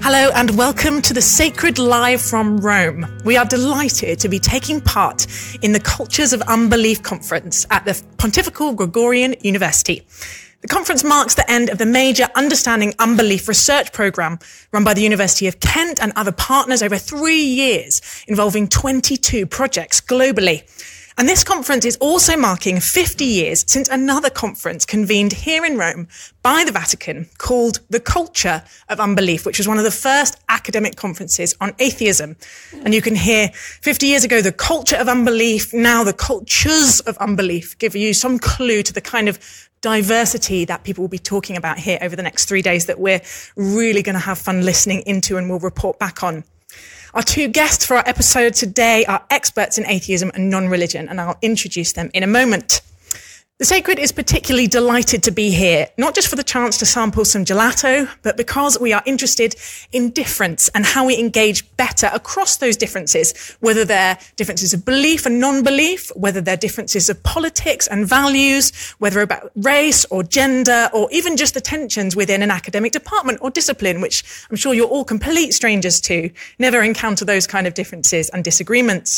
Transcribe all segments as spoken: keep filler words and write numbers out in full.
Hello and welcome to The Sacred Live from Rome. We are delighted to be taking part in the Cultures of Unbelief Conference at the Pontifical Gregorian University. The conference marks the end of the major Understanding Unbelief research program run by the University of Kent and other partners over three years, involving twenty-two projects globally. And this conference is also marking fifty years since another conference convened here in Rome by the Vatican called The Culture of Unbelief, which was one of the first academic conferences on atheism. And you can hear fifty years ago, the culture of unbelief, now the cultures of unbelief, give you some clue to the kind of diversity that people will be talking about here over the next three days that we're really going to have fun listening into and we'll report back on. Our two guests for our episode today are experts in atheism and non-religion, and I'll introduce them in a moment. The Sacred is particularly delighted to be here, not just for the chance to sample some gelato, but because we are interested in difference and how we engage better across those differences, whether they're differences of belief and non-belief, whether they're differences of politics and values, whether about race or gender, or even just the tensions within an academic department or discipline, which I'm sure you're all complete strangers to, never encounter those kind of differences and disagreements.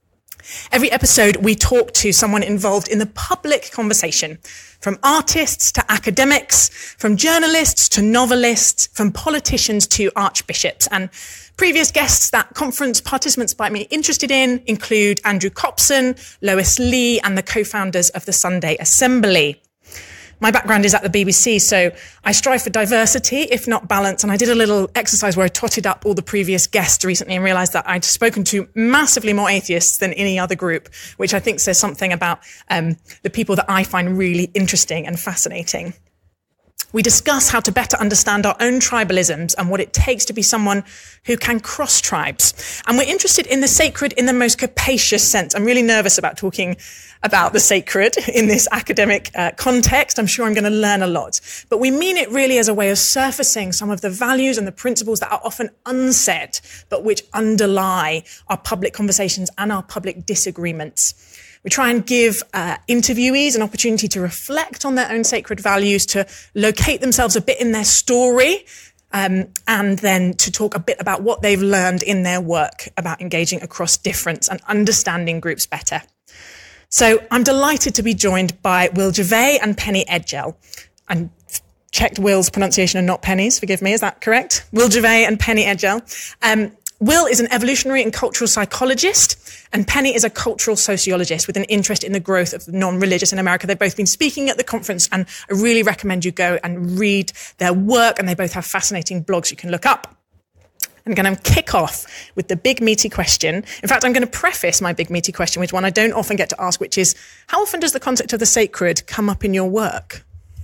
Every episode, we talk to someone involved in the public conversation, from artists to academics, from journalists to novelists, from politicians to archbishops. And previous guests that conference participants might be interested in include Andrew Copson, Lois Lee, and the co-founders of the Sunday Assembly. My background is at the B B C, so I strive for diversity, if not balance. And I did a little exercise where I totted up all the previous guests recently and realised that I'd spoken to massively more atheists than any other group, which I think says something about um, the people that I find really interesting and fascinating. We discuss how to better understand our own tribalisms and what it takes to be someone who can cross tribes. And we're interested in the sacred in the most capacious sense. I'm really nervous about talking about the sacred in this academic uh, context. I'm sure I'm going to learn a lot. But we mean it really as a way of surfacing some of the values and the principles that are often unsaid, but which underlie our public conversations and our public disagreements. We try and give uh, interviewees an opportunity to reflect on their own sacred values, to locate themselves a bit in their story, um, and then to talk a bit about what they've learned in their work about engaging across difference and understanding groups better. So I'm delighted to be joined by Will Gervais and Penny Edgell. I checked Will's pronunciation and not Penny's, forgive me, is that correct? Will Gervais and Penny Edgell. Um, Will is an evolutionary and cultural psychologist, and Penny is a cultural sociologist with an interest in the growth of the non-religious in America. They've both been speaking at the conference, and I really recommend you go and read their work, and they both have fascinating blogs you can look up. I'm going to kick off with the big meaty question. In fact, I'm going to preface my big meaty question with one I don't often get to ask, which is, how often does the concept of the sacred come up in your work?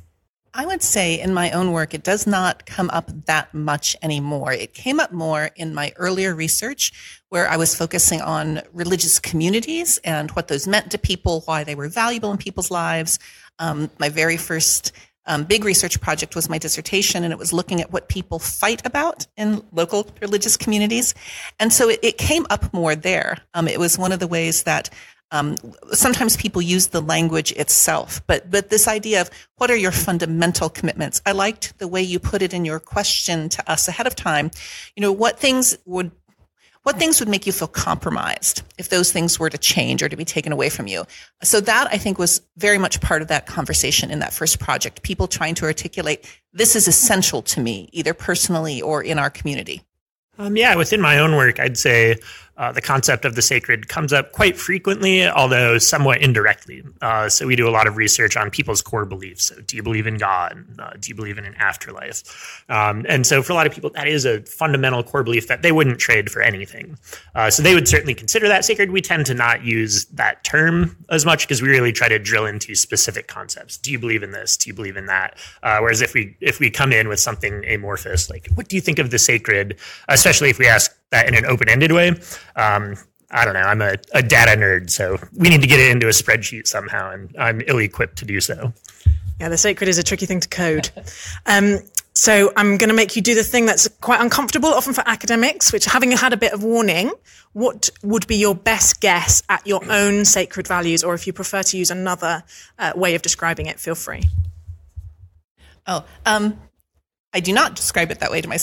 I would say in my own work, it does not come up that much anymore. It came up more in my earlier research where I was focusing on religious communities and what those meant to people, why they were valuable in people's lives. Um, my very first um, big research project was my dissertation, and it was looking at what people fight about in local religious communities. And so it, it came up more there. Um, it was one of the ways that Um, sometimes people use the language itself, but but this idea of what are your fundamental commitments? I liked the way you put it in your question to us ahead of time. You know, what things would what things would make you feel compromised if those things were to change or to be taken away from you? So that, I think, was very much part of that conversation in that first project. People trying to articulate, this is essential to me, either personally or in our community. Um, yeah, within my own work, I'd say uh, the concept of the sacred comes up quite frequently, although somewhat indirectly. Uh, so we do a lot of research on people's core beliefs. So do you believe in God? Uh, do you believe in an afterlife? Um, and so for a lot of people, that is a fundamental core belief that they wouldn't trade for anything. Uh, so they would certainly consider that sacred. We tend to not use that term as much because we really try to drill into specific concepts. Do you believe in this? Do you believe in that? Uh, whereas if we if we come in with something amorphous, like what do you think of the sacred, especially if we ask that in an open-ended way, um, I don't know, I'm a, a data nerd, so we need to get it into a spreadsheet somehow, and I'm ill-equipped to do so. Yeah, the sacred is a tricky thing to code. Um, so I'm going to make you do the thing that's quite uncomfortable, often for academics, which, having had a bit of warning, what would be your best guess at your own sacred values? Or if you prefer to use another uh, way of describing it, feel free. Oh, um, I do not describe it that way to myself.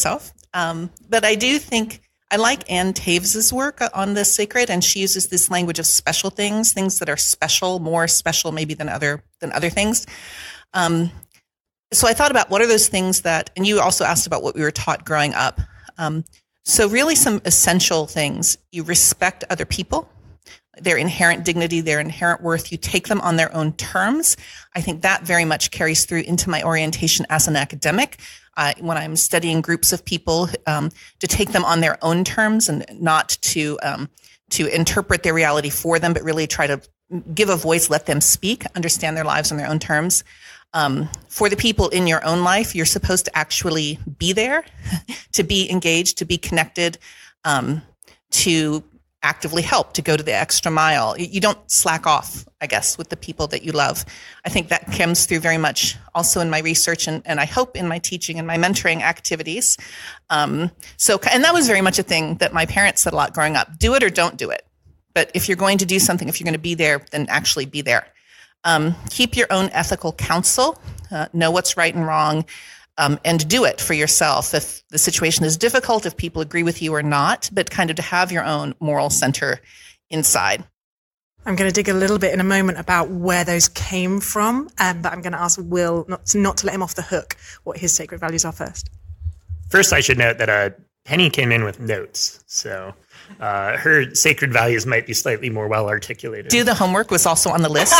Um, but I do think I like Ann Taves's work on the sacred, and she uses this language of special things, things that are special, more special maybe than other than other things. Um, so I thought about what are those things that, and you also asked about what we were taught growing up. Um, so really some essential things. You respect other people, their inherent dignity, their inherent worth. You take them on their own terms. I think that very much carries through into my orientation as an academic. Uh, when I'm studying groups of people, um, to take them on their own terms and not to um, to interpret their reality for them, but really try to give a voice, let them speak, understand their lives on their own terms. Um, for the people in your own life, you're supposed to actually be there, to be engaged, to be connected, um, to actively help, to go to the extra mile. You don't slack off, I guess, with the people that you love. I think that comes through very much also in my research and, and I hope in my teaching and my mentoring activities. Um, so, and that was very much a thing that my parents said a lot growing up. Do it or don't do it. But if you're going to do something, if you're going to be there, then actually be there. Um, keep your own ethical counsel, uh, know what's right and wrong, Um, and do it for yourself if the situation is difficult, if people agree with you or not, but kind of to have your own moral center inside. I'm going to dig a little bit in a moment about where those came from, um, but I'm going to ask Will not, not to let him off the hook what his sacred values are first. First, I should note that uh, Penny came in with notes, so uh, her sacred values might be slightly more well articulated. Do the homework was also on the list.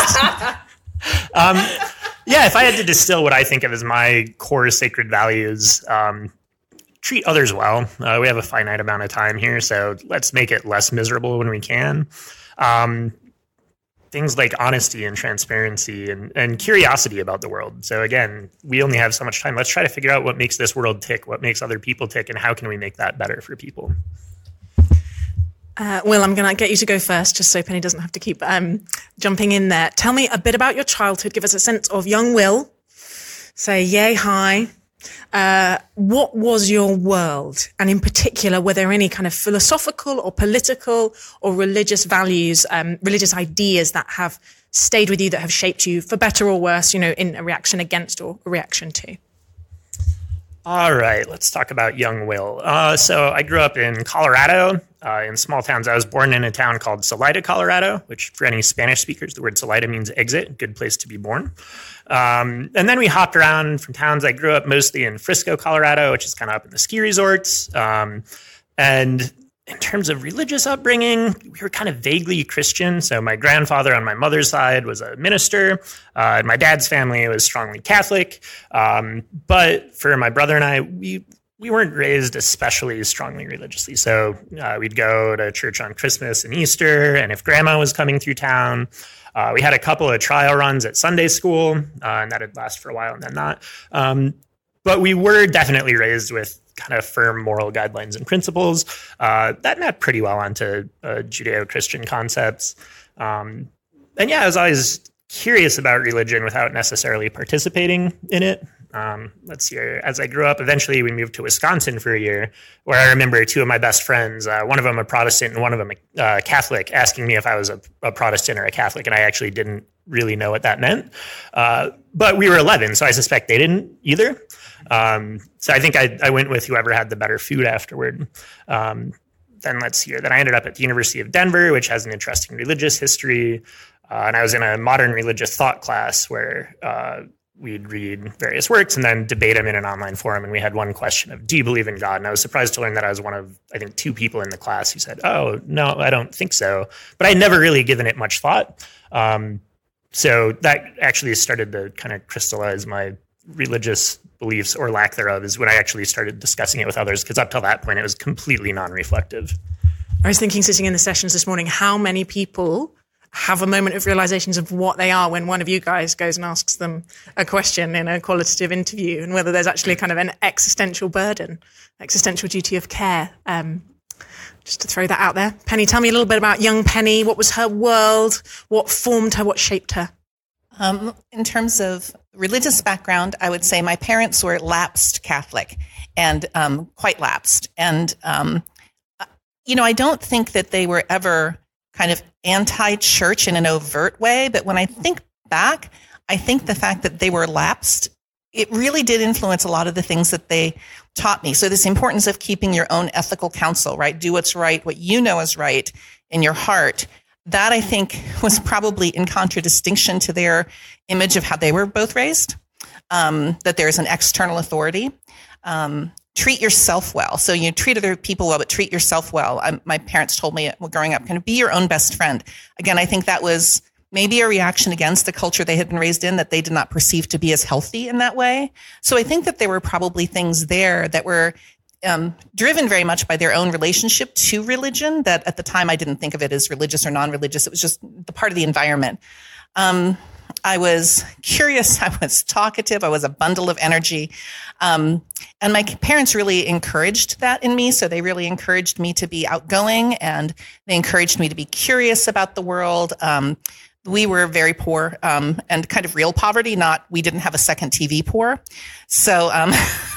um, Yeah, if I had to distill what I think of as my core sacred values, um, treat others well. Uh, we have a finite amount of time here, so let's make it less miserable when we can. Um, things like honesty and transparency and, and curiosity about the world. So again, we only have so much time. Let's try to figure out what makes this world tick, what makes other people tick, and how can we make that better for people. Uh, Will, I'm going to get you to go first, just so Penny doesn't have to keep um, jumping in there. Tell me a bit about your childhood. Give us a sense of young Will. Say yay, hi. Uh, what was your world? And in particular, were there any kind of philosophical or political or religious values, um, religious ideas that have stayed with you, that have shaped you for better or worse, you know, in a reaction against or a reaction to? All right, let's talk about young Will. Uh, so I grew up in Colorado, uh, in small towns. I was born in a town called Salida, Colorado, which for any Spanish speakers, the word Salida means exit, good place to be born. Um, and then we hopped around from towns. I grew up mostly in Frisco, Colorado, which is kind of up in the ski resorts. Um, and in terms of religious upbringing, we were kind of vaguely Christian. So my grandfather on my mother's side was a minister. Uh, and my dad's family was strongly Catholic. Um, but for my brother and I, we we weren't raised especially strongly religiously. So uh, we'd go to church on Christmas and Easter. And if grandma was coming through town, uh, we had a couple of trial runs at Sunday school. Uh, and that would last for a while and then not. Um, but we were definitely raised with kind of firm moral guidelines and principles uh, that mapped pretty well onto uh, Judeo-Christian concepts. Um, and yeah, I was always curious about religion without necessarily participating in it. Um, let's see, as I grew up, eventually we moved to Wisconsin for a year, where I remember two of my best friends, uh, one of them a Protestant and one of them a uh, Catholic, asking me if I was a, a Protestant or a Catholic, and I actually didn't really know what that meant. Uh, but we were eleven, so I suspect they didn't either. Um, so I think I, I went with whoever had the better food afterward. Um, then let's see here. Then I ended up at the University of Denver, which has an interesting religious history. Uh, and I was in a modern religious thought class where uh, we'd read various works and then debate them in an online forum. And we had one question of, do you believe in God? And I was surprised to learn that I was one of, I think, two people in the class who said, oh, no, I don't think so. But I'd never really given it much thought. Um, so that actually started to kind of crystallize my religious beliefs or lack thereof, is when I actually started discussing it with others, because up till that point, it was completely non-reflective. I was thinking, sitting in the sessions this morning, how many people have a moment of realizations of what they are when one of you guys goes and asks them a question in a qualitative interview, and whether there's actually kind of an existential burden, existential duty of care. Um, just to throw that out there. Penny, tell me a little bit about young Penny. What was her world? What formed her? What shaped her? Um, in terms of religious background, I would say my parents were lapsed Catholic, and um, quite lapsed. And, um, you know, I don't think that they were ever kind of anti-church in an overt way. But when I think back, I think the fact that they were lapsed it really did influence a lot of the things that they taught me. So this importance of keeping your own ethical counsel, right? Do what's right, what you know is right in your heart. That, I think, was probably in contradistinction to their image of how they were both raised, um, that there's an external authority. Um, treat yourself well. So you treat other people well, but treat yourself well. I, my parents told me growing up, kind of be your own best friend. Again, I think that was maybe a reaction against the culture they had been raised in that they did not perceive to be as healthy in that way. So I think that there were probably things there that were um, driven very much by their own relationship to religion that at the time I didn't think of it as religious or non-religious. It was just the part of the environment. Um, I was curious. I was talkative. I was a bundle of energy. Um, and my parents really encouraged that in me. So they really encouraged me to be outgoing, and they encouraged me to be curious about the world. Um, we were very poor, um, and kind of real poverty, not we didn't have a second T V poor. So, um,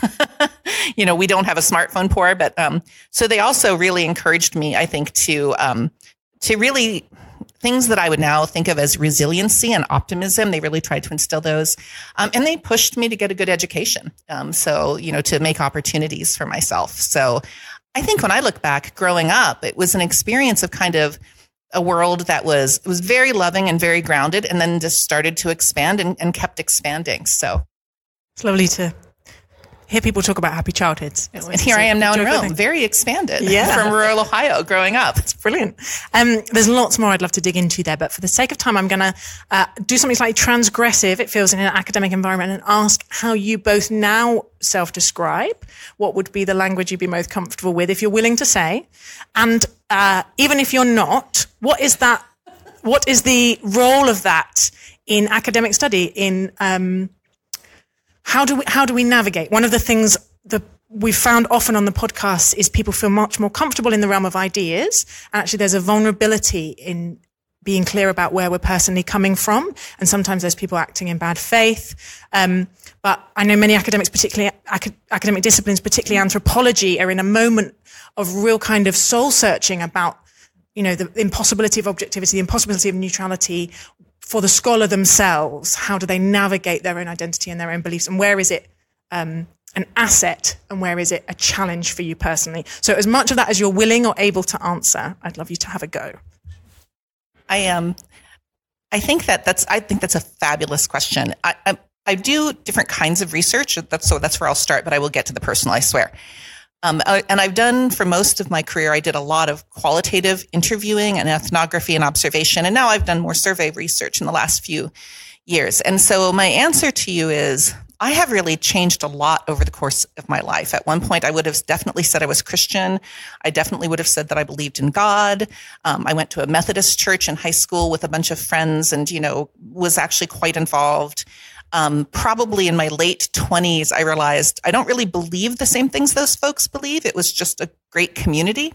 you know, we don't have a smartphone poor, but, um, so they also really encouraged me, I think, to, um, to really things that I would now think of as resiliency and optimism. They really tried to instill those. Um, and they pushed me to get a good education. Um, so, you know, to make opportunities for myself. So I think when I look back growing up, it was an experience of kind of a world that was, it was very loving and very grounded, and then just started to expand and, and kept expanding. So it's lovely to hear people talk about happy childhoods. And here I am now in Rome, very expanded yeah. from rural Ohio growing up. It's brilliant. Um, there's lots more I'd love to dig into there, but for the sake of time, I'm going to uh, do something slightly transgressive, it feels, in an academic environment, and ask how you both now self-describe. What would be the language you'd be most comfortable with, if you're willing to say? And uh, even if you're not, what is that? What is the role of that in academic study, in um How do we, how do we navigate? One of the things that we've found often on the podcast is people feel much more comfortable in the realm of ideas. And actually there's a vulnerability in being clear about where we're personally coming from. And sometimes there's people acting in bad faith. Um, but I know many academics, particularly ac- academic disciplines, particularly anthropology, are in a moment of real kind of soul searching about, you know, the impossibility of objectivity, the impossibility of neutrality. For the scholar themselves, how do they navigate their own identity and their own beliefs? And where is it um, an asset, and where is it a challenge for you personally? So as much of that as you're willing or able to answer, I'd love you to have a go. I um, I think that that's I think that's a fabulous question. I, I I do different kinds of research. That's so that's where I'll start, but I will get to the personal, I swear. Um, and I've done, for most of my career, I did a lot of qualitative interviewing and ethnography and observation. And now I've done more survey research in the last few years. And so my answer to you is, I have really changed a lot over the course of my life. At one point, I would have definitely said I was Christian. I definitely would have said that I believed in God. Um, I went to a Methodist church in high school with a bunch of friends and, you know, was actually quite involved. Um, probably in my late twenties, I realized I don't really believe the same things those folks believe. It was just a great community.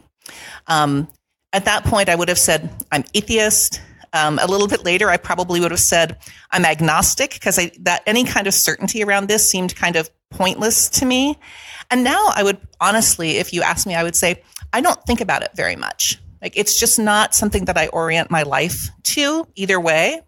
Um, at that point, I would have said I'm atheist. Um, a little bit later, I probably would have said I'm agnostic, because I, that any kind of certainty around this seemed kind of pointless to me. And now I would honestly, if you ask me, I would say I don't think about it very much. Like, it's just not something that I orient my life to either way.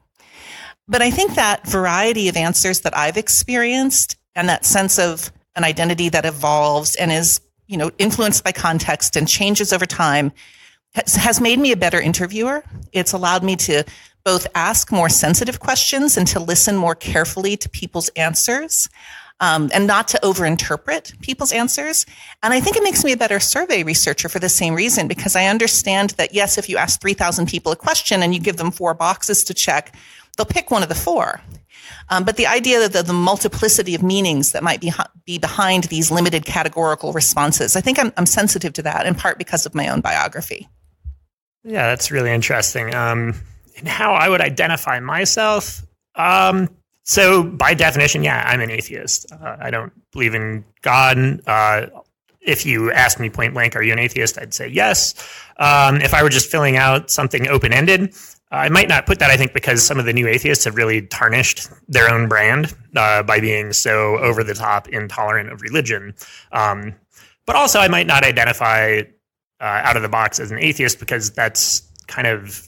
But I think that variety of answers that I've experienced, and that sense of an identity that evolves and is, you know, influenced by context and changes over time, has, has made me a better interviewer. It's allowed me to both ask more sensitive questions and to listen more carefully to people's answers, um, and not to overinterpret people's answers. And I think it makes me a better survey researcher for the same reason, because I understand that, yes, if you ask three thousand people a question and you give them four boxes to check, they'll pick one of the four. Um, but the idea that the, the multiplicity of meanings that might be, be behind these limited categorical responses, I think I'm, I'm sensitive to that, in part because of my own biography. Yeah, that's really interesting. Um, and how I would identify myself. Um, so by definition, yeah, I'm an atheist. Uh, I don't believe in God. Uh, if you ask me point blank, are you an atheist? I'd say yes. Um, if I were just filling out something open-ended, I might not put that, I think, because some of the new atheists have really tarnished their own brand uh, by being so over-the-top intolerant of religion. Um, but also, I might not identify uh, out of the box as an atheist, because that's kind of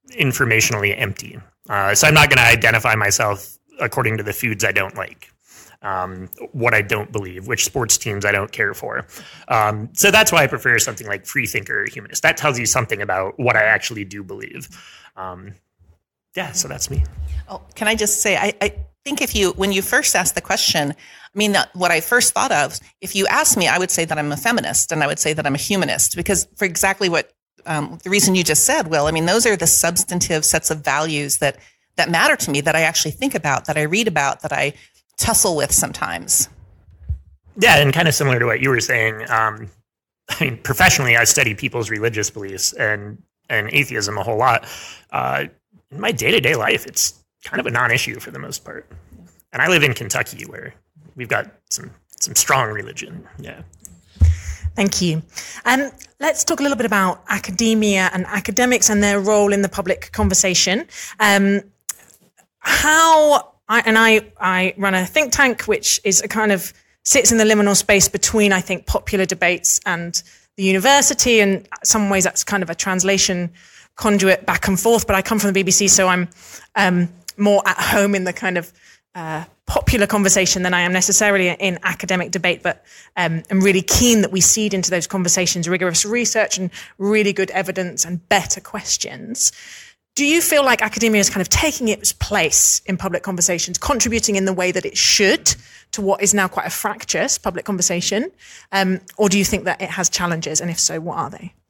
informationally empty. Uh, so I'm not going to identify myself according to the foods I don't like. um, what I don't believe, which sports teams I don't care for. Um, so that's why I prefer something like Freethinker or Humanist. That tells you something about what I actually do believe. Um, yeah, so that's me. Oh, can I just say, I, I think if you, when you first asked the question, I mean, what I first thought of, if you asked me, I would say that I'm a feminist and I would say that I'm a humanist, because for exactly what um, the reason you just said, Will, I mean, those are the substantive sets of values that, that matter to me, that I actually think about, that I read about, that I tussle with sometimes. Yeah, and kind of similar to what you were saying, um, I mean, professionally, I study people's religious beliefs and, and atheism a whole lot. Uh, in my day-to-day life, it's kind of a non-issue for the most part. And I live in Kentucky, where we've got some some strong religion. Yeah. Thank you. Um, let's talk a little bit about academia and academics and their role in the public conversation. Um, how I, and I I run a think tank, which is a kind of sits in the liminal space between, I think, popular debates and the university. And in some ways, that's kind of a translation conduit back and forth. But I come from the B B C, so I'm um, more at home in the kind of uh, popular conversation than I am necessarily in academic debate. But um, I'm really keen that we seed into those conversations rigorous research and really good evidence and better questions. Do you feel like academia is kind of taking its place in public conversations, contributing in the way that it should to what is now quite a fractious public conversation? Um, or do you think that it has challenges? And if so, what are they?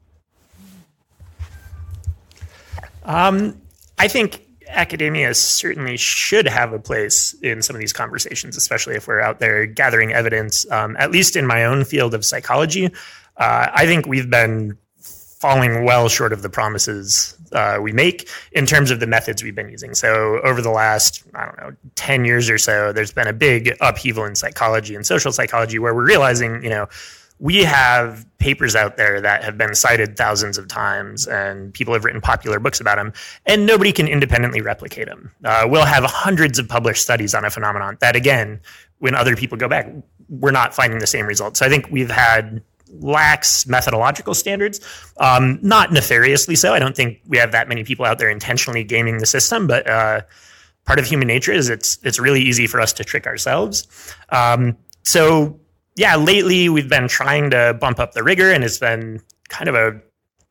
Um, I think academia certainly should have a place in some of these conversations, especially if we're out there gathering evidence. Um, at least in my own field of psychology, uh, I think we've been falling well short of the promises uh, we make in terms of the methods we've been using. So over the last, I don't know, ten years or so, there's been a big upheaval in psychology and social psychology where we're realizing, you know, we have papers out there that have been cited thousands of times and people have written popular books about them, and nobody can independently replicate them. Uh, we'll have hundreds of published studies on a phenomenon that, again, when other people go back, we're not finding the same results. So I think we've had lax methodological standards, um, not nefariously so. I don't think we have that many people out there intentionally gaming the system, but uh, part of human nature is it's it's really easy for us to trick ourselves. Um, so yeah, lately we've been trying to bump up the rigor, and it's been kind of a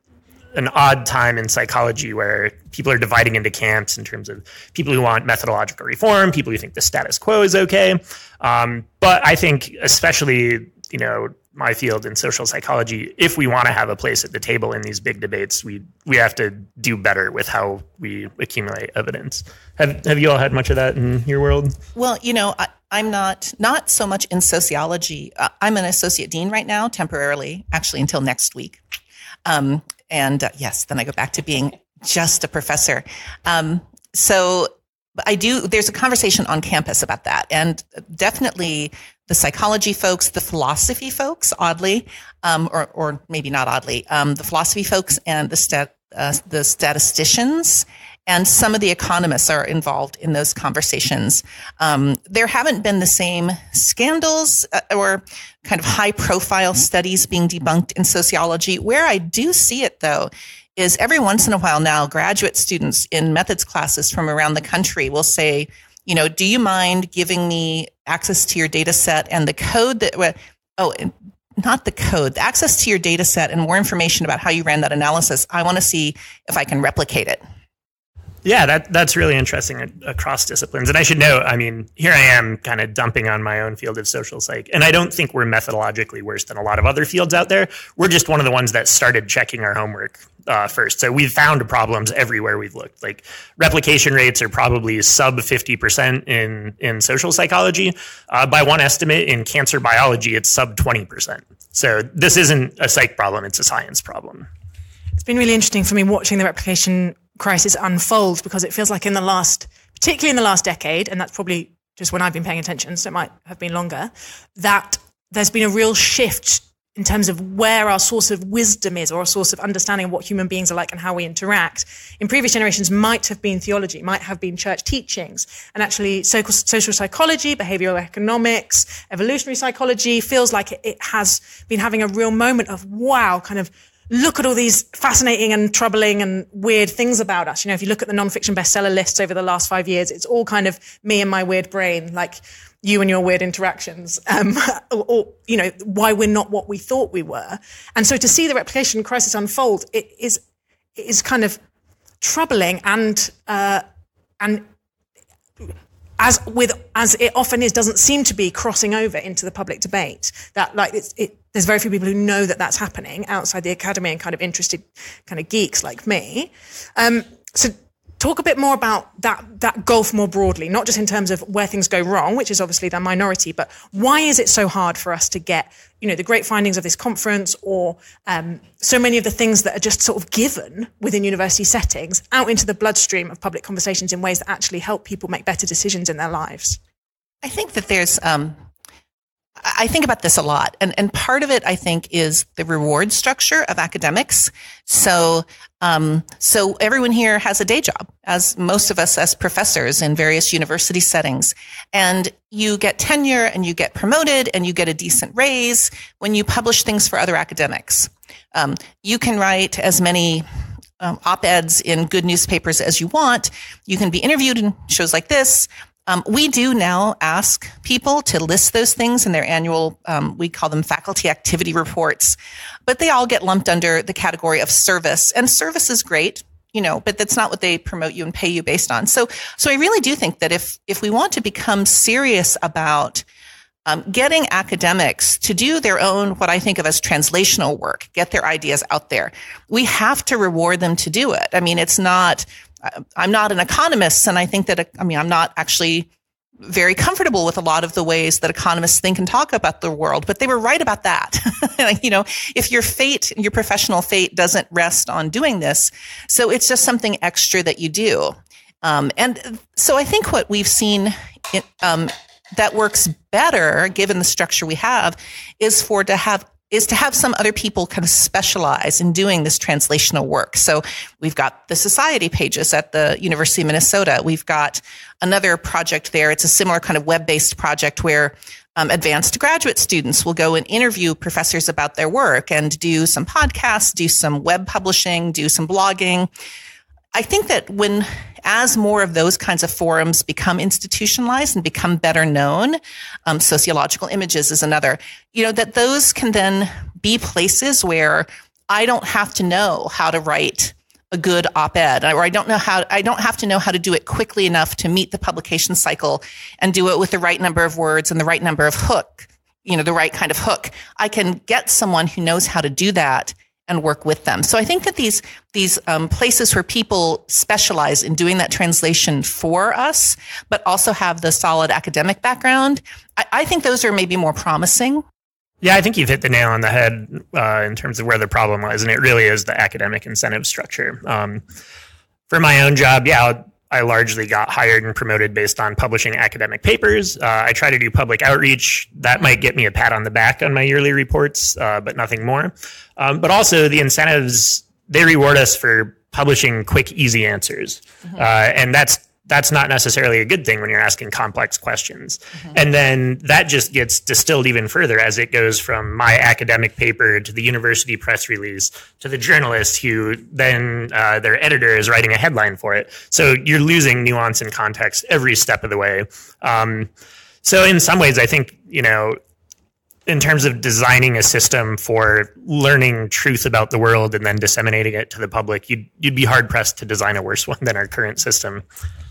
an odd time in psychology where people are dividing into camps in terms of people who want methodological reform, people who think the status quo is okay. Um, but I think especially, you know, my field in social psychology, if we want to have a place at the table in these big debates, we we have to do better with how we accumulate evidence. Have have you all had much of that in your world? Well, you know, I, I'm not not so much in sociology. Uh, I'm an associate dean right now, temporarily, actually until next week. Um, and uh, yes, then I go back to being just a professor. Um, so I do. There's a conversation on campus about that, and definitely the psychology folks, the philosophy folks, oddly, um, or, or maybe not oddly, um, the philosophy folks and the stat, uh, the statisticians and some of the economists are involved in those conversations. Um, there haven't been the same scandals uh, or kind of high-profile studies being debunked in sociology. Where I do see it, though, is every once in a while now, graduate students in methods classes from around the country will say, you know, do you mind giving me access to your data set and the code that, well, oh, not the code, the access to your data set and more information about how you ran that analysis. I want to see if I can replicate it. Yeah, that that's really interesting across disciplines. And I should note, I mean, here I am kind of dumping on my own field of social psych. And I don't think we're methodologically worse than a lot of other fields out there. We're just one of the ones that started checking our homework uh, first. So we've found problems everywhere we've looked. Like replication rates are probably sub fifty percent in, in social psychology. Uh, by one estimate, in cancer biology, it's sub twenty percent. So this isn't a psych problem, it's a science problem. It's been really interesting for me watching the replication crisis unfolds, because it feels like in the last, particularly in the last decade, and that's probably just when I've been paying attention, so it might have been longer, that there's been a real shift in terms of where our source of wisdom is, or a source of understanding of what human beings are like and how we interact. In previous generations might have been theology, might have been church teachings, and actually social psychology, behavioral economics, evolutionary psychology feels like it has been having a real moment of, wow, kind of look at all these fascinating and troubling and weird things about us. You know, if you look at the nonfiction bestseller lists over the last five years, it's all kind of me and my weird brain. Like, you and your weird interactions, um, or, or, you know, why we're not what we thought we were. And so to see the replication crisis unfold, it is, it is kind of troubling and, uh, and as with, as it often is, doesn't seem to be crossing over into the public debate. That like, it's, it, there's very few people who know that that's happening outside the academy and kind of interested kind of geeks like me. Um, so, talk a bit more about that, that gulf more broadly, not just in terms of where things go wrong, which is obviously the minority, but why is it so hard for us to get, you know, the great findings of this conference or um, so many of the things that are just sort of given within university settings out into the bloodstream of public conversations in ways that actually help people make better decisions in their lives? I think that there's, um, I think about this a lot. And, and part of it, I think, is the reward structure of academics. So, um, so everyone here has a day job, as most of us as professors in various university settings. And you get tenure and you get promoted and you get a decent raise when you publish things for other academics. Um, you can write as many um, op-eds in good newspapers as you want. You can be interviewed in shows like this. Um, we do now ask people to list those things in their annual, um, we call them faculty activity reports, but they all get lumped under the category of service. And service is great, you know, but that's not what they promote you and pay you based on. So, so I really do think that if, if we want to become serious about um, getting academics to do their own, what I think of as translational work, get their ideas out there, we have to reward them to do it. I mean, it's not... I'm not an economist, and I think that, I mean, I'm not actually very comfortable with a lot of the ways that economists think and talk about the world, but they were right about that. You know, if your fate, your professional fate doesn't rest on doing this, so it's just something extra that you do. Um, and so I think what we've seen in, um, that works better, given the structure we have, is for to have is to have some other people kind of specialize in doing this translational work. So we've got the society pages at the University of Minnesota. We've got another project there. It's a similar kind of web-based project where um, advanced graduate students will go and interview professors about their work and do some podcasts, do some web publishing, do some blogging. I think that when, as more of those kinds of forums become institutionalized and become better known, um, sociological images is another, you know, that those can then be places where I don't have to know how to write a good op-ed, or I don't know how, I don't have to know how to do it quickly enough to meet the publication cycle and do it with the right number of words and the right number of hook, you know, the right kind of hook. I can get someone who knows how to do that and work with them. So I think that these these um, places where people specialize in doing that translation for us, but also have the solid academic background, I, I think those are maybe more promising. Yeah, I think you've hit the nail on the head uh, in terms of where the problem lies, and it really is the academic incentive structure. Um, for my own job, yeah, I largely got hired and promoted based on publishing academic papers. Uh, I try to do public outreach. That might get me a pat on the back on my yearly reports, uh, but nothing more. Um, but also the incentives, they reward us for publishing quick, easy answers. Mm-hmm. Uh, and that's that's not necessarily a good thing when you're asking complex questions. Mm-hmm. And then that just gets distilled even further as it goes from my academic paper to the university press release to the journalist who then uh, their editor is writing a headline for it. So you're losing nuance and context every step of the way. Um, so in some ways, I think, you know, in terms of designing a system for learning truth about the world and then disseminating it to the public, you'd, you'd be hard pressed to design a worse one than our current system.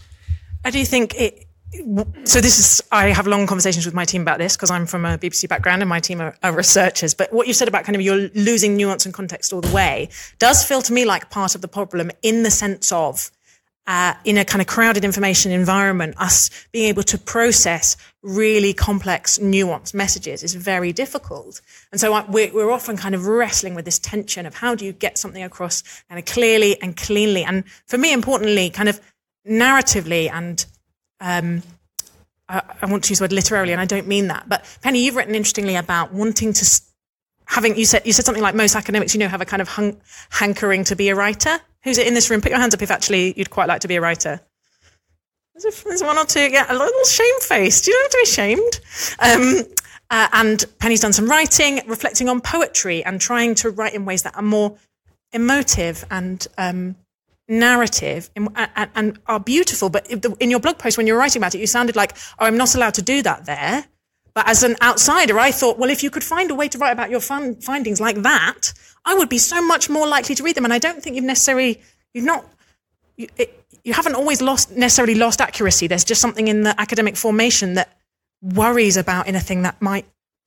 I do think it, so this is, I have long conversations with my team about this because I'm from a B B C background and my team are, are researchers. But what you said about kind of you're losing nuance and context all the way does feel to me like part of the problem in the sense of, uh, in a kind of crowded information environment, us being able to process really complex, nuanced messages is very difficult. And so we're, we're often kind of wrestling with this tension of how do you get something across kind of clearly and cleanly. And for me, importantly, kind of narratively and um, I, I want to use the word literarily, and I don't mean that. But Penny, you've written interestingly about wanting to having you said you said something like most academics, you know, have a kind of hung, hankering to be a writer. Who's it in this room? Put your hands up if actually you'd quite like to be a writer. There's, there's one or two. Yeah, a little shamefaced. You don't have to be ashamed. Um, uh, and Penny's done some writing, reflecting on poetry and trying to write in ways that are more emotive and um, narrative and, and, and are beautiful. But in your blog post, when you were writing about it, you sounded like, oh, I'm not allowed to do that there. But as an outsider, I thought, well, if you could find a way to write about your fun findings like that, I would be so much more likely to read them. And I don't think you've necessarily, you've not, you, it, you haven't always lost, necessarily lost accuracy. There's just something in the academic formation that worries about anything that might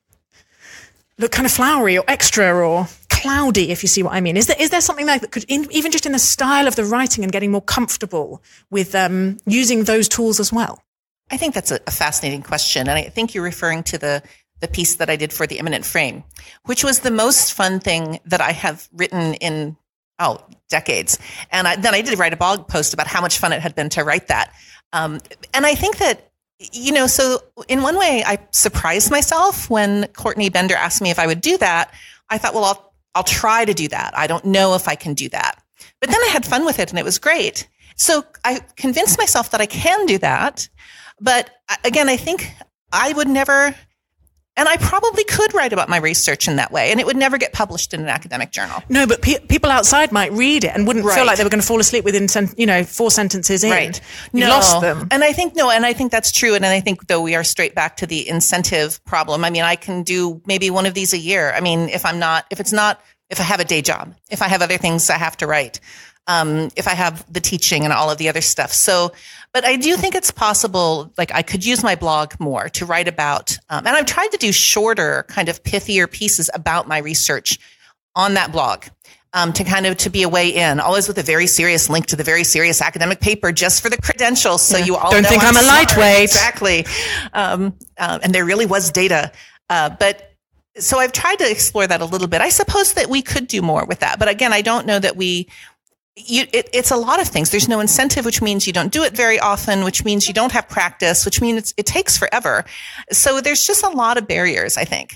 look kind of flowery or extra or cloudy, if you see what I mean. Is there, is there something like that could, in, even just in the style of the writing and getting more comfortable with um, using those tools as well? I think that's a, a fascinating question. And I think you're referring to the, the piece that I did for the Imminent Frame, which was the most fun thing that I have written in, oh, decades. And I, then I did write a blog post about how much fun it had been to write that. Um, and I think that, you know, so in one way, I surprised myself when Courtney Bender asked me if I would do that. I thought, well, I'll, I'll try to do that. I don't know if I can do that. But then I had fun with it and it was great. So I convinced myself that I can do that. But again, I think I would never, and I probably could write about my research in that way, and it would never get published in an academic journal. No, but pe- people outside might read it and wouldn't right. feel like they were going to fall asleep within, sen- you know, four sentences in. Right. You no. lost them. And I think, no, and I think that's true. And I think, though, we are straight back to the incentive problem. I mean, I can do maybe one of these a year. I mean, if I'm not, if it's not, if I have a day job, if I have other things I have to write, um, if I have the teaching and all of the other stuff. So, but I do think it's possible, like I could use my blog more to write about, um, and I've tried to do shorter, kind of pithier pieces about my research on that blog, um, to kind of, to be a way in, always with a very serious link to the very serious academic paper just for the credentials. So yeah. you all don't know think I'm, I'm a smart. lightweight. Exactly. Um, um, and there really was data. Uh, but so I've tried to explore that a little bit. I suppose that we could do more with that. But again, I don't know that we, You, it, it's a lot of things. There's no incentive, which means you don't do it very often, which means you don't have practice, which means it's, it takes forever. So there's just a lot of barriers, I think.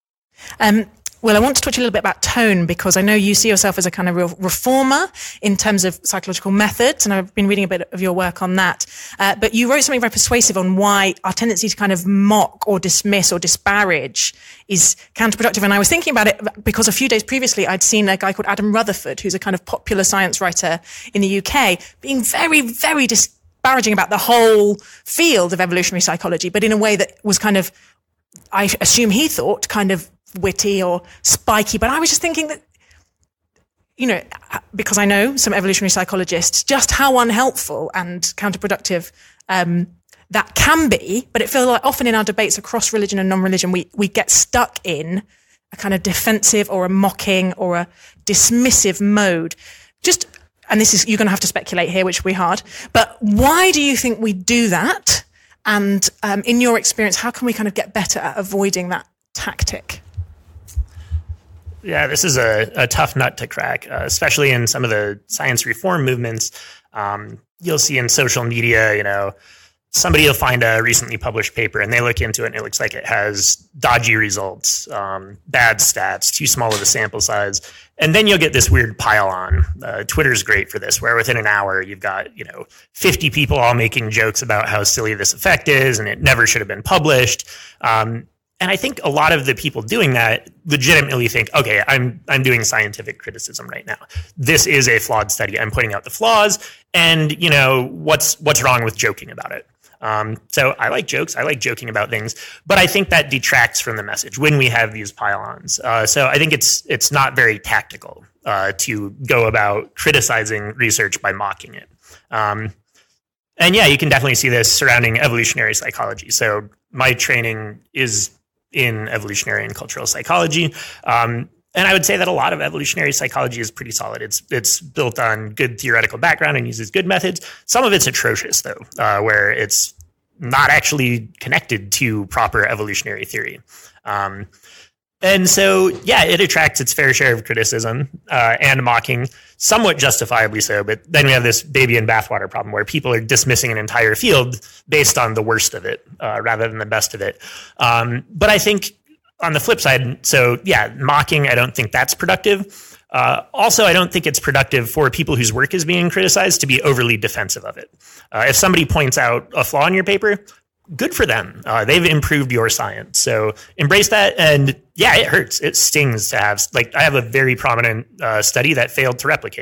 Um, well, I want to talk to you a little bit about tone, because I know you see yourself as a kind of real reformer in terms of psychological methods, and I've been reading a bit of your work on that. Uh, but you wrote something very persuasive on why our tendency to kind of mock or dismiss or disparage is counterproductive. And I was thinking about it because a few days previously, I'd seen a guy called Adam Rutherford, who's a kind of popular science writer in the U K, being very, very disparaging about the whole field of evolutionary psychology, but in a way that was kind of, I assume he thought, kind of witty or spiky. But I was just thinking that, you know, because I know some evolutionary psychologists, just how unhelpful and counterproductive um, that can be. But it feels like often in our debates across religion and non-religion, we, we get stuck in a kind of defensive or a mocking or a dismissive mode. Just, and this is, you're going to have to speculate here, which will be hard. But why do you think we do that? And um, in your experience, how can we kind of get better at avoiding that tactic? Yeah, this is a, a tough nut to crack, uh, especially in some of the science reform movements. Um, you'll see in social media, you know, somebody will find a recently published paper and they look into it and it looks like it has dodgy results, um, bad stats, too small of a sample size. And then you'll get this weird pile on. Uh, Twitter's great for this, where within an hour you've got, you know, fifty people all making jokes about how silly this effect is and it never should have been published. Um, And I think a lot of the people doing that legitimately think, okay, I'm I'm doing scientific criticism right now. This is a flawed study. I'm pointing out the flaws, and you know what's what's wrong with joking about it. Um, so I like jokes. I like joking about things, but I think that detracts from the message when we have these pile-ons. Uh, so I think it's it's not very tactical uh, to go about criticizing research by mocking it. Um, and yeah, you can definitely see this surrounding evolutionary psychology. So my training is in evolutionary and cultural psychology. Um, and I would say that a lot of evolutionary psychology is pretty solid. It's it's built on good theoretical background and uses good methods. Some of it's atrocious, though, uh, where it's not actually connected to proper evolutionary theory. Um, and so, yeah, it attracts its fair share of criticism uh, and mocking, somewhat justifiably so. But then we have this baby in bathwater problem where people are dismissing an entire field based on the worst of it uh, rather than the best of it. Um, but I think on the flip side, so yeah, mocking, I don't think that's productive. Uh, also, I don't think it's productive for people whose work is being criticized to be overly defensive of it. Uh, if somebody points out a flaw in your paper, good for them. Uh, they've improved your science. So embrace that. And yeah, it hurts. It stings to have, like, I have a very prominent uh, study that failed to replicate.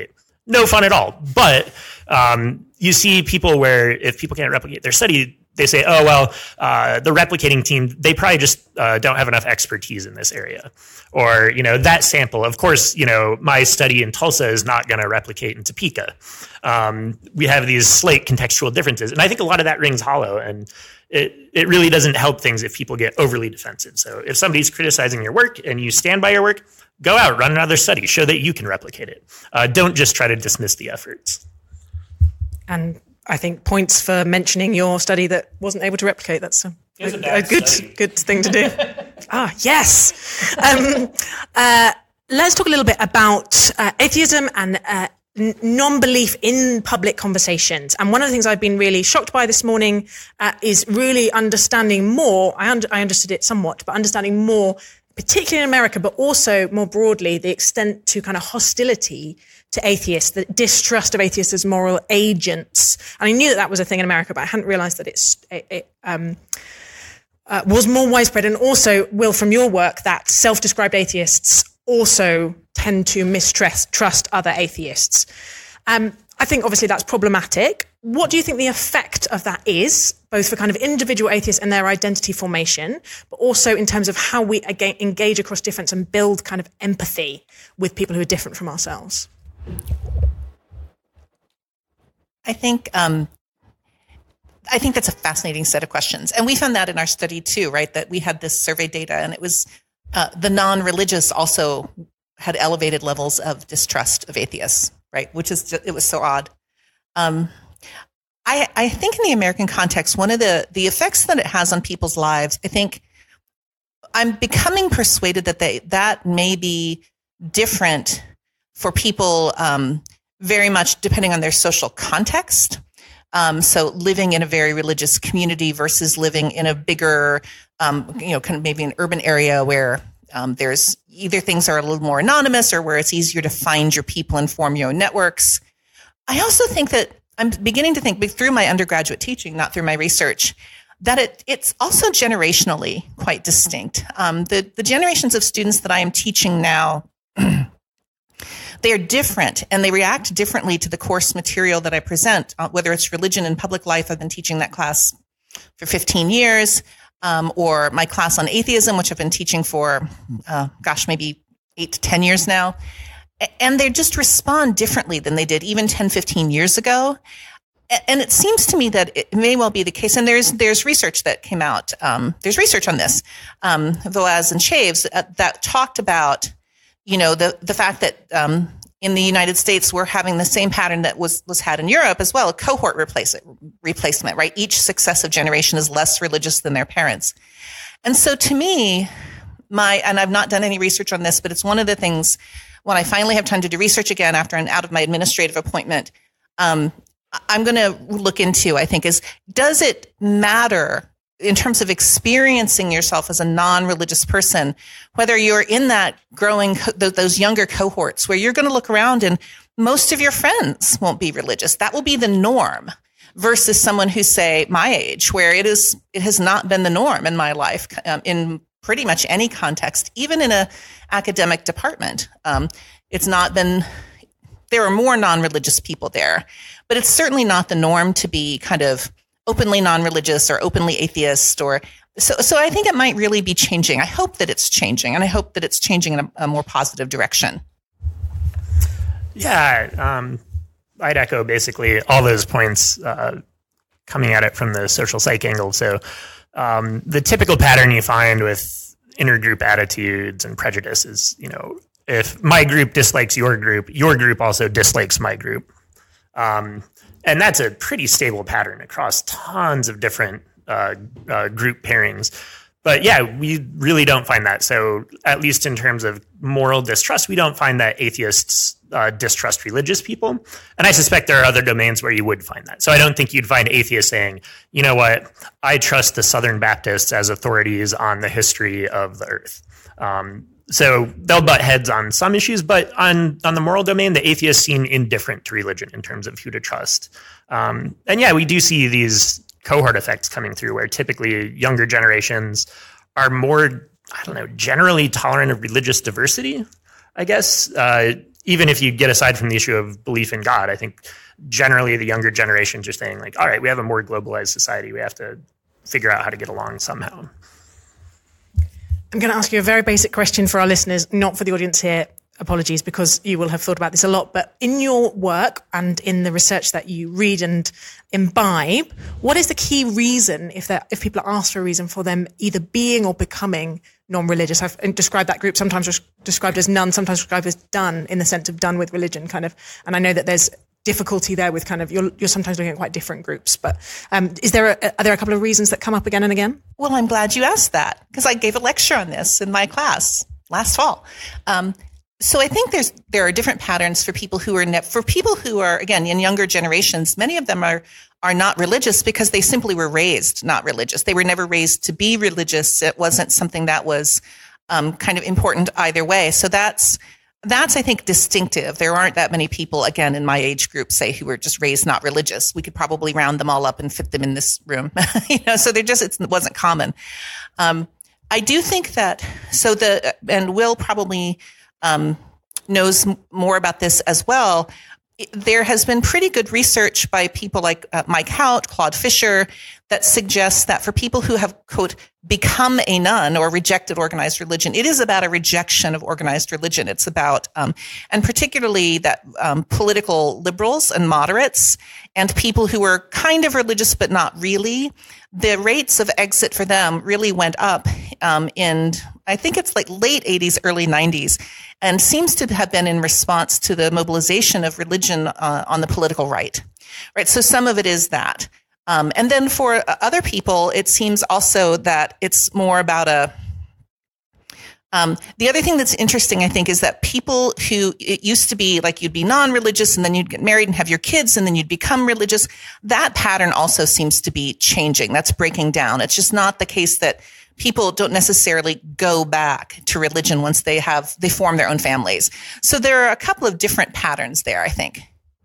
no fun at all. But um, you see people where if people can't replicate their study, they say, oh, well, uh, the replicating team, they probably just uh, don't have enough expertise in this area. Or, you know, that sample, of course, you know, my study in Tulsa is not going to replicate in Topeka. Um, we have these slight contextual differences. And I think a lot of that rings hollow. And it, it really doesn't help things if people get overly defensive. So if somebody's criticizing your work and you stand by your work, go out, run another study, show that you can replicate it. Uh, don't just try to dismiss the efforts. And I think points for mentioning your study that wasn't able to replicate. That's a, a, a, a good study. good thing to do. ah, yes. Um, uh, let's talk a little bit about uh, atheism and uh, n- non-belief in public conversations. And one of the things I've been really shocked by this morning uh, is really understanding more. I, un- I understood it somewhat, but understanding more, particularly in America, but also more broadly, the extent to kind of hostility to atheists, the distrust of atheists as moral agents. And I knew that that was a thing in America, but I hadn't realized that it's, it, it um, uh, was more widespread. And also, Will, from your work, that self-described atheists also tend to mistrust trust other atheists. Um, I think obviously that's problematic. What do you think the effect of that is, both for kind of individual atheists and their identity formation, but also in terms of how we again engage across difference and build kind of empathy with people who are different from ourselves? I think um, I think that's a fascinating set of questions, and we found that in our study too, right? That we had this survey data, and it was uh, the non-religious also had elevated levels of distrust of atheists, right? Which is just, it was so odd. Um, I, I think in the American context, one of the the effects that it has on people's lives, I think I'm becoming persuaded that they that may be different for people, um, very much depending on their social context. Um, so living in a very religious community versus living in a bigger, um, you know, kind of maybe an urban area where um, there's either things are a little more anonymous or where it's easier to find your people and form your own networks. I also think that I'm beginning to think through my undergraduate teaching, not through my research, that it, it's also generationally quite distinct. Um, the, the generations of students that I am teaching now, they are different and they react differently to the course material that I present, uh, whether it's religion and public life. I've been teaching that class for fifteen years, um, or my class on atheism, which I've been teaching for, uh, gosh, maybe eight to ten years now. And they just respond differently than they did even ten, fifteen years ago. And it seems to me that it may well be the case. And there's there's research that came out. Um, there's research on this, um, Velez and Shaves, uh, that talked about, you know, the the fact that um, in the United States we're having the same pattern that was was had in Europe as well, a cohort replace, replacement, right? Each successive generation is less religious than their parents. And so to me, my and I've not done any research on this, but it's one of the things when I finally have time to do research again after an out of my administrative appointment, um, I'm going to look into, I think, is does it matter in terms of experiencing yourself as a non-religious person, whether you're in that growing, those younger cohorts where you're going to look around and most of your friends won't be religious. That will be the norm versus someone who's, say, my age, where it is, it has not been the norm in my life, um, in pretty much any context, even in a academic department. Um, it's not been, there are more non-religious people there, but it's certainly not the norm to be kind of openly non-religious or openly atheist, or so. So I think it might really be changing. I hope that it's changing, and I hope that it's changing in a, a more positive direction. Yeah, um, I'd echo basically all those points, uh, coming at it from the social psych angle. So um, the typical pattern you find with intergroup attitudes and prejudice is, you know, if my group dislikes your group, your group also dislikes my group. Um, and that's a pretty stable pattern across tons of different uh, uh, group pairings. But yeah, we really don't find that. So at least in terms of moral distrust, we don't find that atheists uh, distrust religious people. And I suspect there are other domains where you would find that. So I don't think you'd find atheists saying, you know what, I trust the Southern Baptists as authorities on the history of the earth. Um, so they'll butt heads on some issues, but on, on the moral domain, the atheists seem indifferent to religion in terms of who to trust. Um, and yeah, we do see these cohort effects coming through where typically younger generations are more, I don't know, generally tolerant of religious diversity, I guess. Uh, even if you get aside from the issue of belief in God, I think generally the younger generations are saying like, all right, we have a more globalized society. We have to figure out how to get along somehow. I'm going to ask you a very basic question for our listeners, not for the audience here. Apologies, because you will have thought about this a lot. But in your work and in the research that you read and imbibe, what is the key reason, if they're, if people are asked for a reason, for them either being or becoming non-religious? I've described that group sometimes described as none, sometimes described as done, in the sense of done with religion, kind of. And I know that there's difficulty there with kind of, you're, you're sometimes looking at quite different groups. But um, is there a, are there a couple of reasons that come up again and again? Well, I'm glad you asked that, because I gave a lecture on this in my class last fall. Um, So I think there's there are different patterns for people who are ne- for people who are, again, in younger generations. Many of them are are not religious because they simply were raised not religious. They were never raised to be religious. It wasn't something that was um, kind of important either way. So that's that's I think distinctive. There aren't that many people, again, in my age group, say, who were just raised not religious. We could probably round them all up and fit them in this room. you know, so they're just it wasn't common. Um, I do think that so the and Will probably. Um, knows m- more about this as well. There has been pretty good research by people like uh, Mike Hout, Claude Fisher, that suggests that for people who have, quote, become a nun or rejected organized religion, it is about a rejection of organized religion. It's about, um, and particularly that um, political liberals and moderates and people who were kind of religious but not really, the rates of exit for them really went up um, in, I think it's like late eighties, early nineties, and seems to have been in response to the mobilization of religion uh, on the political right. Right. So some of it is that. Um, and then for other people, it seems also that it's more about a, um, the other thing that's interesting, I think, is that people who, it used to be like you'd be non-religious and then you'd get married and have your kids and then you'd become religious. That pattern also seems to be changing. That's breaking down. It's just not the case that people don't necessarily go back to religion once they have, they form their own families. So there are a couple of different patterns there, I think.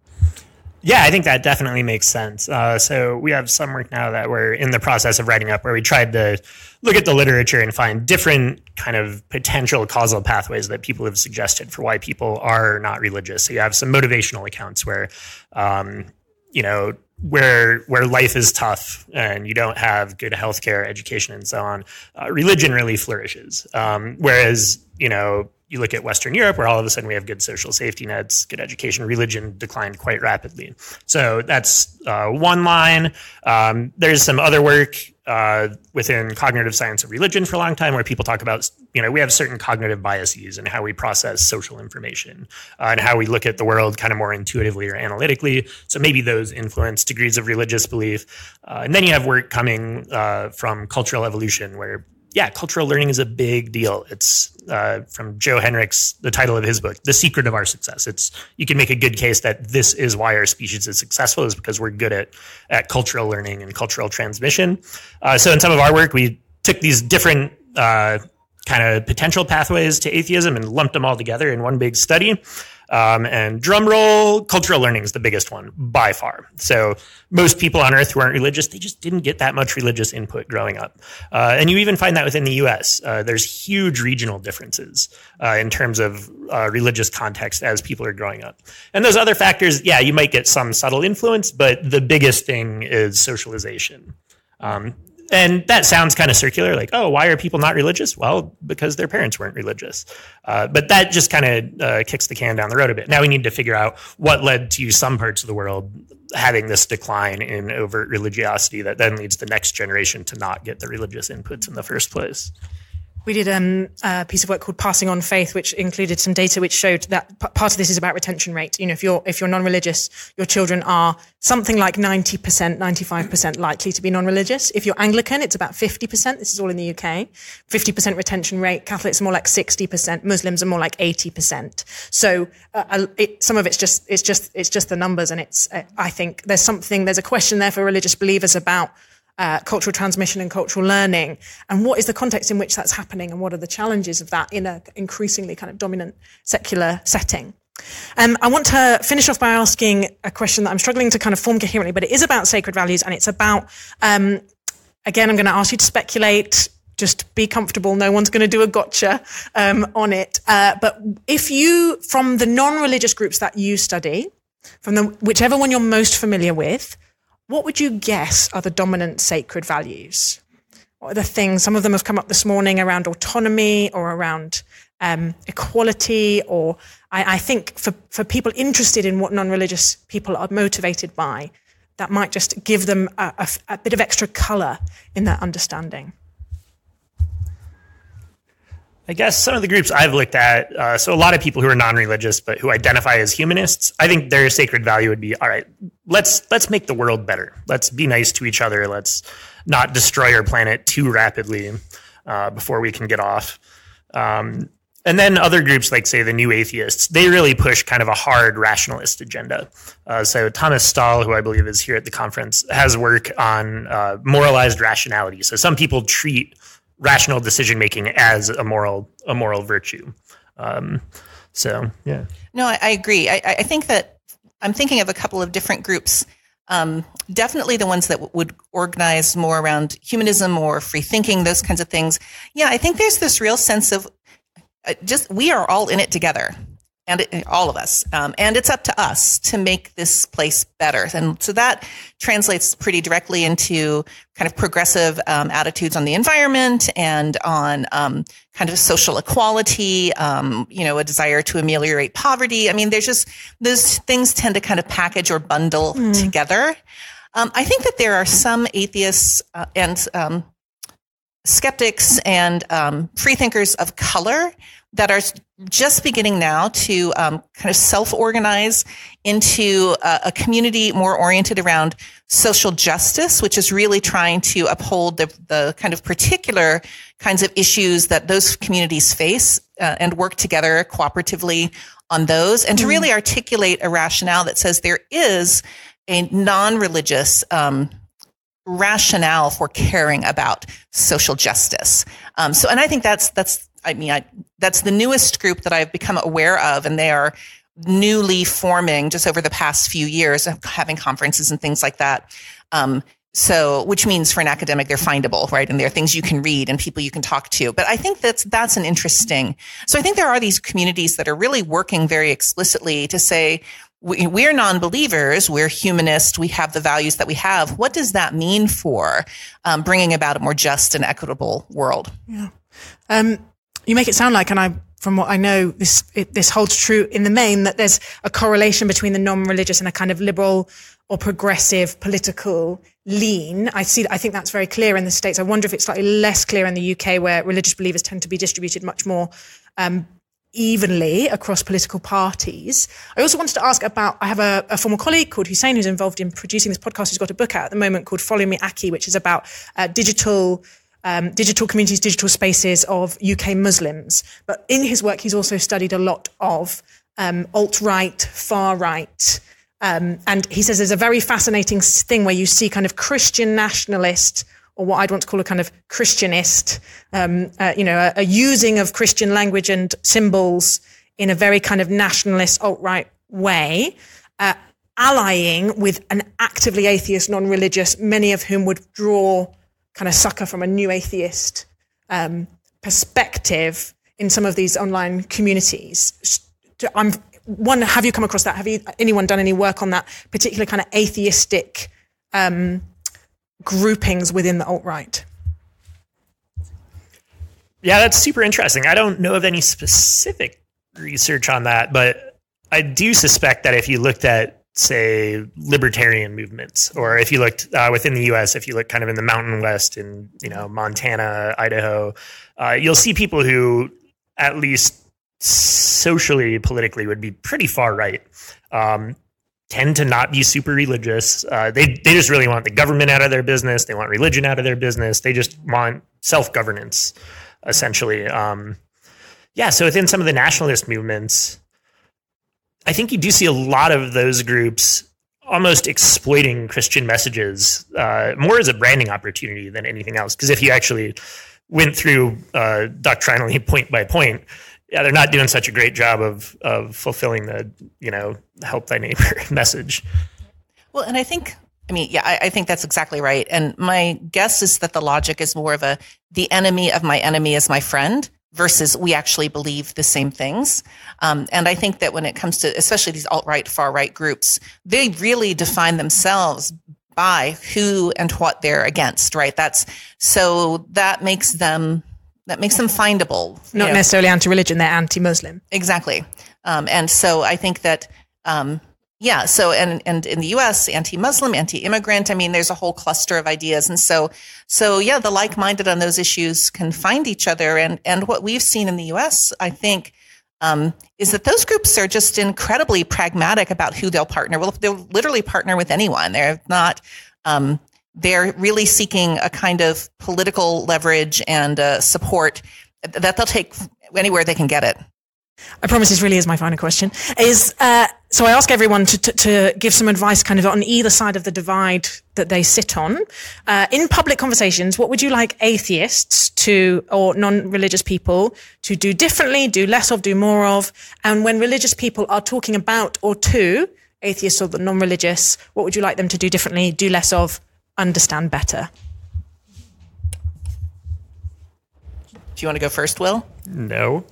Yeah, I think that definitely makes sense. Uh, so we have some work now that we're in the process of writing up where we tried to look at the literature and find different kind of potential causal pathways that people have suggested for why people are not religious. So you have some motivational accounts where, um, you know, where where life is tough and you don't have good healthcare, education, and so on, uh, religion really flourishes. Um, whereas, you know, you look at Western Europe, where all of a sudden we have good social safety nets, good education, religion declined quite rapidly. So that's uh, one line. Um, there's some other work uh, within cognitive science of religion for a long time where people talk about, you know, we have certain cognitive biases in how we process social information uh, and how we look at the world kind of more intuitively or analytically. So maybe those influence degrees of religious belief. Uh, and then you have work coming uh, from cultural evolution where, yeah, cultural learning is a big deal. It's uh, from Joe Henrichs, the title of his book, The Secret of Our Success. It's you can make a good case that this is why our species is successful, is because we're good at at cultural learning and cultural transmission. Uh, so in some of our work, we took these different uh, kind of potential pathways to atheism and lumped them all together in one big study. Um, and drum roll, cultural learning is the biggest one by far. So most people on Earth who aren't religious, they just didn't get that much religious input growing up. Uh, and you even find that within the U S. Uh, there's huge regional differences uh, in terms of uh, religious context as people are growing up. And those other factors, yeah, you might get some subtle influence, but the biggest thing is socialization. Um, And that sounds kind of circular, like, oh, why are people not religious? Well, because their parents weren't religious. Uh, but that just kind of uh, kicks the can down the road a bit. Now we need to figure out what led to some parts of the world having this decline in overt religiosity that then leads the next generation to not get the religious inputs in the first place. We did um, a piece of work called Passing on Faith, which included some data which showed that p- part of this is about retention rate. You know, if you're if you're non-religious, your children are something like ninety percent, ninety-five percent likely to be non-religious. If you're Anglican, it's about fifty percent. This is all in the U K. fifty percent retention rate. Catholics are more like sixty percent. Muslims are more like eighty percent. So uh, it, some of it's just it's just it's just the numbers, and it's uh, I think there's something there's a question there for religious believers about Uh, cultural transmission and cultural learning, and what is the context in which that's happening, and what are the challenges of that in a increasingly kind of dominant secular setting. Um, I want to finish off by asking a question that I'm struggling to kind of form coherently, but it is about sacred values, and it's about, um, again, I'm going to ask you to speculate. just be comfortable. No one's going to do a gotcha um, on it. Uh, but if you, from the non-religious groups that you study, from the whichever one you're most familiar with, what would you guess are the dominant sacred values? What are the things? Some of them have come up this morning around autonomy or around um, equality, or I, I think for, for people interested in what non-religious people are motivated by, that might just give them a, a, a bit of extra color in their understanding. I guess some of the groups I've looked at, uh, so a lot of people who are non-religious but who identify as humanists, I think their sacred value would be, all right, let's let's make the world better. Let's be nice to each other. Let's not destroy our planet too rapidly uh, before we can get off. Um, and then other groups like, say, the New Atheists, they really push kind of a hard rationalist agenda. Uh, so Thomas Stahl, who I believe is here at the conference, has work on uh, moralized rationality. So some people treat rational decision-making as a moral a moral virtue. Um, so, yeah. No, I, I agree. I, I think that I'm thinking of a couple of different groups. Um, definitely the ones that w- would organize more around humanism or free thinking, those kinds of things. Yeah, I think there's this real sense of uh, just we are all in it together. And it, all of us. Um, and it's up to us to make this place better. And so that translates pretty directly into kind of progressive um, attitudes on the environment and on um, kind of social equality, um, you know, a desire to ameliorate poverty. I mean, there's just, those things tend to kind of package or bundle mm. together. Um, I think that there are some atheists uh, and um, skeptics and um, freethinkers of color that are just beginning now to um, kind of self-organize into a, a community more oriented around social justice, which is really trying to uphold the, the kind of particular kinds of issues that those communities face uh, and work together cooperatively on those, and to really articulate a rationale that says there is a non-religious um, rationale for caring about social justice. Um, so, and I think that's that's. I mean, I, that's the newest group that I've become aware of, and they are newly forming just over the past few years, having conferences and things like that. Um, so, which means for an academic, they're findable, right? And there are things you can read and people you can talk to. But I think that's that's an interesting. So I think there are these communities that are really working very explicitly to say, we, we're non-believers, we're humanist, we have the values that we have. What does that mean for um, bringing about a more just and equitable world? Yeah. Um, You make it sound like, and I, from what I know, this it, this holds true in the main, that there's a correlation between the non-religious and a kind of liberal or progressive political lean. I see. I think that's very clear in the States. I wonder if it's slightly less clear in the U K, where religious believers tend to be distributed much more um, evenly across political parties. I also wanted to ask about. I have a, a former colleague called Hussein who's involved in producing this podcast, who's got a book out at the moment called "Follow Me, Aki," which is about uh, digital. Um, digital communities, digital spaces of U K Muslims. But in his work, he's also studied a lot of um, alt-right, far-right. Um, and he says there's a very fascinating thing where you see kind of Christian nationalist, or what I'd want to call a kind of Christianist, um, uh, you know, a, a using of Christian language and symbols in a very kind of nationalist, alt-right way, uh, allying with an actively atheist, non-religious, many of whom would draw kind of sucker from a new atheist um, perspective in some of these online communities. I'm one. Have you come across that? Have you anyone done any work on that particular kind of atheistic um, groupings within the alt-right? Yeah, that's super interesting. I don't know of any specific research on that, but I do suspect that if you looked at, say, libertarian movements, or if you looked uh, within the U S, if you look kind of in the Mountain West in, you know, Montana, Idaho, uh, you'll see people who at least socially, politically would be pretty far right, um, tend to not be super religious. Uh, they, they just really want the government out of their business. They want religion out of their business. They just want self-governance, essentially. Um, yeah, so within some of the nationalist movements, I think you do see a lot of those groups almost exploiting Christian messages uh, more as a branding opportunity than anything else. Because if you actually went through uh, doctrinally point by point, yeah, they're not doing such a great job of of fulfilling the, you know, help thy neighbor message. Well, and I think I mean, yeah, I, I think that's exactly right. And my guess is that the logic is more of a, the enemy of my enemy is my friend versus we actually believe the same things. Um, and I think that when it comes to, especially these alt-right, far-right groups, they really define themselves by who and what they're against, right? That's, so that makes them, that makes them findable. Not know. necessarily anti-religion, they're anti-Muslim. Exactly. Um, and so I think that, um, Yeah. So, and, and in the U S, anti-Muslim, anti-immigrant, I mean, there's a whole cluster of ideas. And so, so yeah, the like-minded on those issues can find each other. And, and what we've seen in the U S, I think, um, is that those groups are just incredibly pragmatic about who they'll partner with. They'll literally partner with anyone. They're not, um, they're really seeking a kind of political leverage and uh, support that they'll take anywhere they can get it. I promise this really is my final question. Is uh, so I ask everyone to, to, to give some advice kind of on either side of the divide that they sit on. Uh, in public conversations, what would you like atheists to, or non-religious people, to do differently, do less of, do more of? And when religious people are talking about or to atheists or the non-religious, what would you like them to do differently, do less of, understand better? Do you want to go first, Will? No.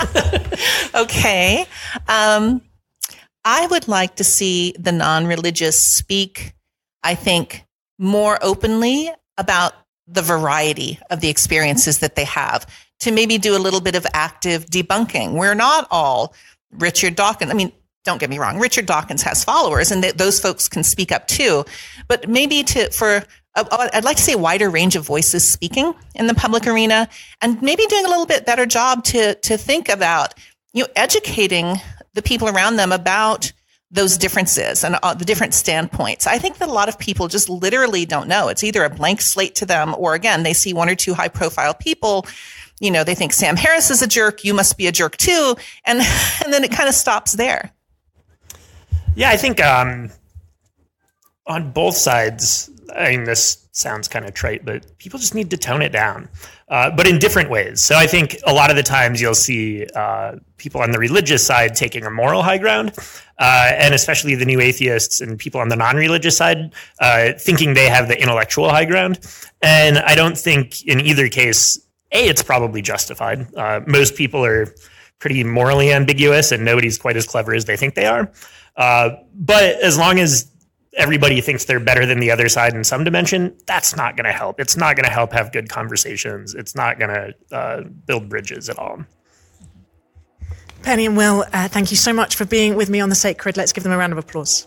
Okay. Um, I would like to see the non-religious speak, I think, more openly about the variety of the experiences that they have, to maybe do a little bit of active debunking. We're not all Richard Dawkins. I mean, don't get me wrong. Richard Dawkins has followers, and th- those folks can speak up too. But maybe to for I'd like to see a wider range of voices speaking in the public arena, and maybe doing a little bit better job to to think about, you know, educating the people around them about those differences and uh, the different standpoints. I think that a lot of people just literally don't know. It's either a blank slate to them, or again, they see one or two high profile people. You know, they think Sam Harris is a jerk. You must be a jerk too. And, and then it kind of stops there. Yeah, I think um, on both sides, I mean, this sounds kind of trite, but people just need to tone it down, uh, but in different ways. So I think a lot of the times you'll see uh, people on the religious side taking a moral high ground, uh, and especially the new atheists and people on the non-religious side uh, thinking they have the intellectual high ground. And I don't think in either case, A, it's probably justified. Uh, most people are pretty morally ambiguous, and nobody's quite as clever as they think they are. Uh, but as long as everybody thinks they're better than the other side in some dimension, that's not going to help. It's not going to help have good conversations. It's not going to uh, build bridges at all. Penny and Will, uh, thank you so much for being with me on The Sacred. Let's give them a round of applause.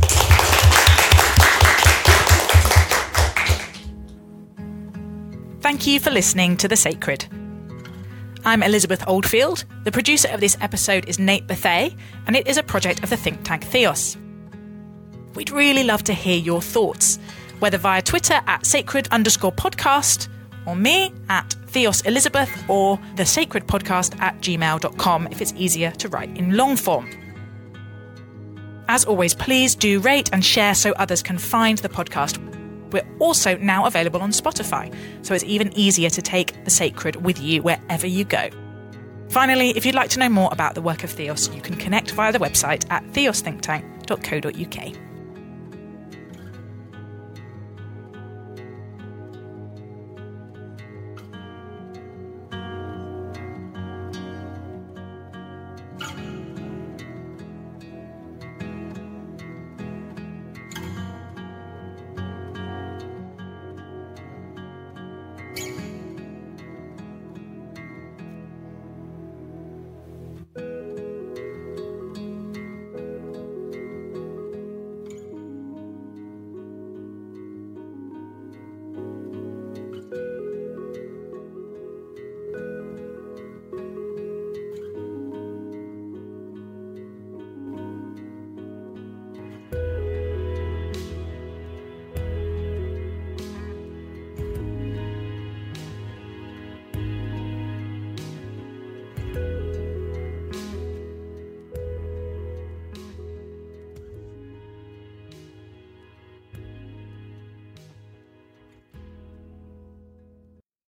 Thank you for listening to The Sacred. I'm Elizabeth Oldfield. The producer of this episode is Nate Bethay, and it is a project of the think tank Theos. We'd really love to hear your thoughts, whether via Twitter at sacred underscore podcast, or me at Theos Elizabeth, or the sacred podcast at gmail dot com if it's easier to write in long form. As always, please do rate and share so others can find the podcast. We're also now available on Spotify, so it's even easier to take The Sacred with you wherever you go. Finally, if you'd like to know more about the work of Theos, you can connect via the website at theos think tank dot co dot uk.